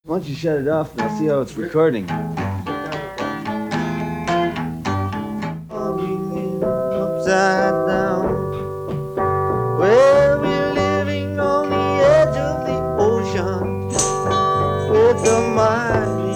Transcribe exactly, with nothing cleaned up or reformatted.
Why don't you shut it off and I'll see how it's recording. Upside down, where we're living on the edge of the ocean with the mighty